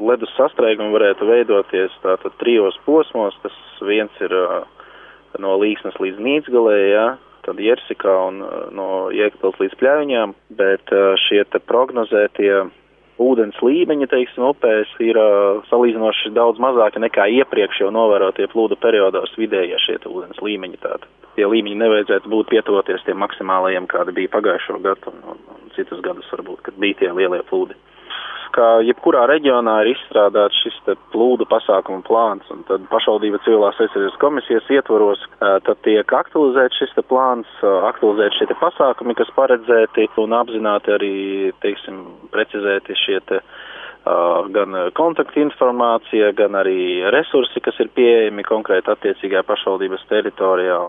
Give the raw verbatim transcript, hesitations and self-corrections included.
ledus sastrēgumi varētu veidoties tātad trijos posmos. Tas viens ir uh, no Līksnas līdz Nīcgalē, jā, tad Jersikā un uh, no Jēkabpils līdz Pļaviņām, bet uh, šie te prognozētie ūdens līmeņi, teiksim, upēs ir uh, salīdzinoši daudz mazāki nekā iepriekš jau novērotie plūdu periodos vidējie šie ūdens līmeņi. Tātad tie līmeņi nevajadzētu būt pietuvoties tiem maksimālajiem, kādi bija pagājušo gadu un, un, un citus gadus varbūt, kad bija tie lielie plūdi. Kā jebkurā reģionā ir izstrādāts šis te plūdu pasākumu plāns, un tad pašvaldība civilās aizsardzības komisijas ietvaros tad tiek aktualizēts šis te plāns, aktualizēt šie te pasākumi, kas paredzēti, un apzināti arī, teiksim, precizēti šie te uh, gan kontaktinformācija, gan arī resursi, kas ir pieejami konkrēti attiecīgajā pašvaldības teritorijā.